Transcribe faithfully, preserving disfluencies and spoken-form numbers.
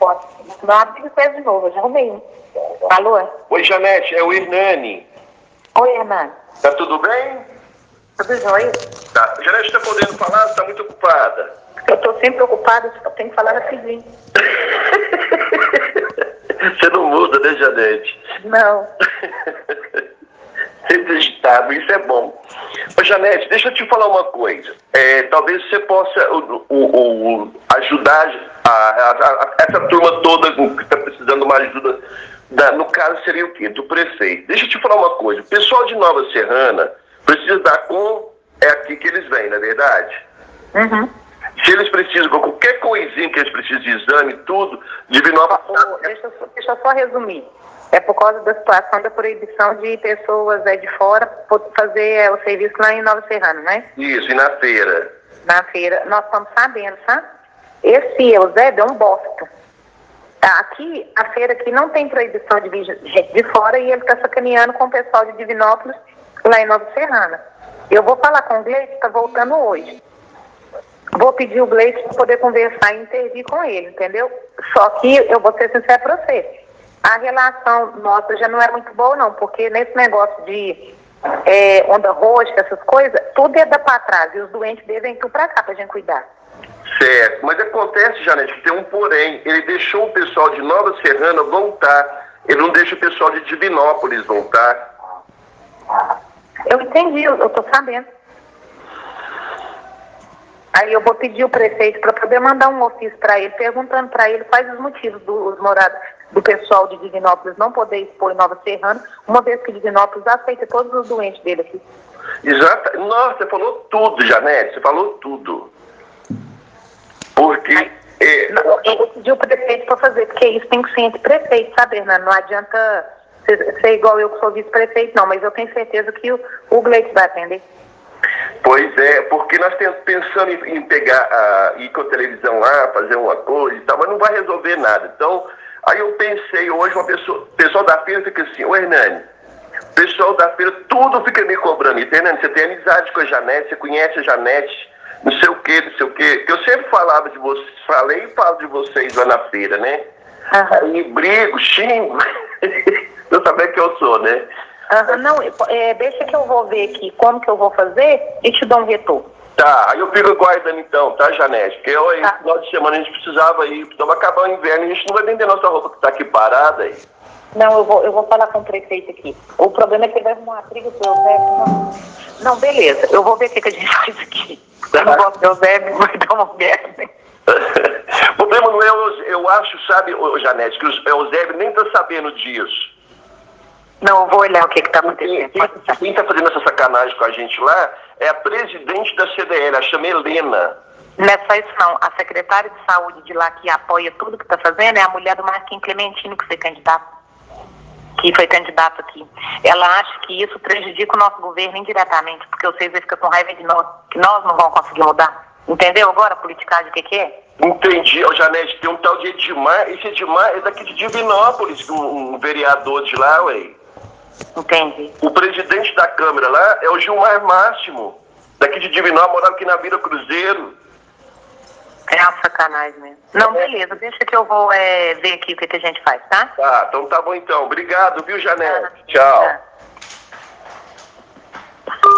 telefone. Não abre o pé de novo, eu já arrumei um. Alô? Oi, Janete, é o Hernani. Oi, Hernani. Tá tudo bem? Tudo jóia? Tá. Janete, tá podendo falar? Você tá muito ocupada? Eu tô sempre ocupada, só tenho que falar rapidinho. Você não muda, né, Janete? Não. Sempre agitado, isso é bom. Ô, Janete, deixa eu te falar uma coisa. É, talvez você possa o, o, o, ajudar a, a, a, essa turma toda que está precisando de uma ajuda. Da, no caso, seria o quê? Do prefeito. Deixa eu te falar uma coisa. O pessoal de Nova Serrana precisa dar com... É aqui que eles vêm, não é verdade? Uhum. Se eles precisam, qualquer coisinha que eles precisam de exame, tudo, Divinópolis... Oh, deixa, eu, deixa eu só resumir. É por causa da situação da proibição de pessoas é, de fora fazer é, o serviço lá em Nova Serrana, né? Isso, e na feira? Na feira. Nós estamos sabendo, sabe? Esse Eusébio é um bosta. Aqui, a feira aqui não tem proibição de vir gente de fora e ele está sacaneando com o pessoal de Divinópolis lá em Nova Serrana. Eu vou falar com o Gleice, está voltando hoje. Vou pedir o Gleice para poder conversar e intervir com ele, entendeu? Só que eu vou ser sincera para você. A relação nossa já não é muito boa, não, porque nesse negócio de é, onda roxa, essas coisas, tudo é da para trás e os doentes devem vir para cá para a gente cuidar. Certo, mas acontece, Janete, que tem um porém. Ele deixou o pessoal de Nova Serrana voltar. Ele não deixa o pessoal de Divinópolis voltar. Eu entendi, eu, eu tô sabendo. Aí eu vou pedir o prefeito para poder mandar um ofício para ele, perguntando para ele quais os motivos dos morados do pessoal de Divinópolis não poder expor em Nova Serrana, uma vez que Divinópolis aceita todos os doentes dele aqui. Exato. Nossa, você falou tudo, Janete, você falou tudo. Porque... Aí, é... não, eu vou pedir o prefeito para fazer, porque isso tem que ser entre prefeitos, sabe, Hernando? Não adianta ser, ser igual eu que sou vice-prefeito, não, mas eu tenho certeza que o, o Gleice vai atender. Pois é, porque nós estamos pensando em, em pegar, a, ir com a televisão lá, fazer uma coisa e tal, mas não vai resolver nada. Então, aí eu pensei hoje, uma pessoa, o pessoal da feira fica assim, ô Hernani, o pessoal da feira, tudo fica me cobrando. E, Hernani, você tem amizade com a Janete, você conhece a Janete, não sei o que, não sei o que. Eu sempre falava de vocês, falei e falo de vocês lá na feira, né? Uhum. Aí brigo, xingo, eu sabia que eu sou, né? Uhum, não, é, deixa que eu vou ver aqui como que eu vou fazer e te dou um retorno. Tá, aí eu fico aguardando então, tá, Janete? Porque eu, aí, no tá. final de semana a gente precisava ir, precisava acabar o inverno, a gente não vai vender nossa roupa que tá aqui parada aí. Não, eu vou, eu vou falar com o prefeito aqui. O problema é que ele vai arrumar uma briga com o Eusébio. Não. não, beleza, eu vou ver o que, que a gente faz aqui. Eu não gosto do Eusébio, vai dar uma merda. O problema não é, eu, eu acho, sabe, ô, Janete, que o Eusébio nem tá sabendo disso. Não, eu vou olhar o que está acontecendo. Quem está fazendo essa sacanagem com a gente lá é a presidente da C D L, a chama Helena. Não é só isso não. A secretária de saúde de lá que apoia tudo que está fazendo é a mulher do Marquinhos Clementino, que foi candidato, que foi candidato aqui. Ela acha que isso prejudica o nosso governo indiretamente, porque vocês vão ficar com raiva de nós, que nós não vamos conseguir mudar. Entendeu agora a politicagem o que, que é? Entendi, ô Janete, tem um tal de Edmar, esse Edmar é daqui de Divinópolis, um, um vereador de lá, ué. Entendi. O presidente da Câmara lá é o Gilmar Máximo, daqui de Divinópolis, morava aqui na Vila Cruzeiro. É uma sacanagem mesmo. Não, beleza, deixa que eu vou é, ver aqui o que, que a gente faz, tá? Tá, então tá bom então. Obrigado, viu, Janete? Tá. Tchau. Tá.